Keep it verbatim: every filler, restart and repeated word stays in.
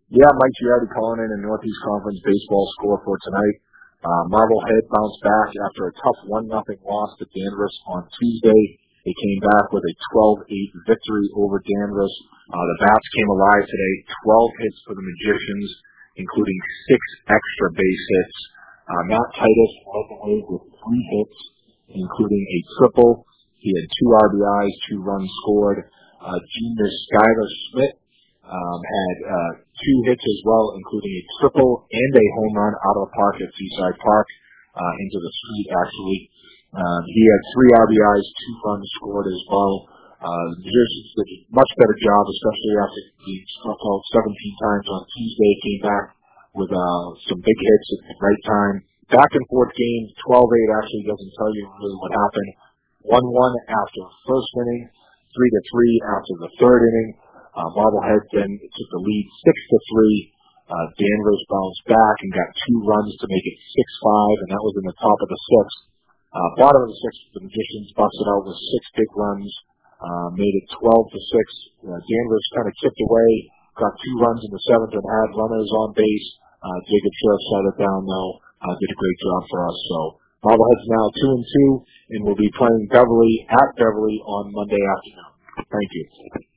Yeah, Mike Giardi calling in a Northeast Conference baseball score for tonight. Uh, Marblehead bounced back after a tough one nothing loss to Danvers on Tuesday. They came back with a twelve eight victory over Danvers. Uh, the Bats came alive today, twelve hits for the Magicians, including six extra base hits. Uh, Matt Titus led the way with three hits, including a triple. He had two R B Is, two runs scored. Uh, Junior Skyler Schmidt um, had uh, two hits as well, including a triple and a home run out of the park at Seaside Park, uh, into the street, actually. Um, he had three R B Is, two runs scored as well. Uh, the Magicians did a much better job, especially after being struck out seventeen times on Tuesday. Came back with uh, some big hits at the right time. Back and forth game, twelve eight actually doesn't tell you really what happened. one one after the first inning, three to three after the third inning. Uh, Marblehead then took the lead six to three. Uh, Danvers bounced back and got two runs to make it six five, and that was in the top of the sixth. Uh, bottom of the sixth, the Magicians busted out with six big runs, uh, made it twelve to six. Uh, Danvers kind of chipped away, got two runs in the seventh and had runners on base. Uh, Jacob Sheriff shut it down, though. Uh, did a great job for us. So Marblehead's now two and two, and will be playing Beverly at Beverly on Monday afternoon. Thank you.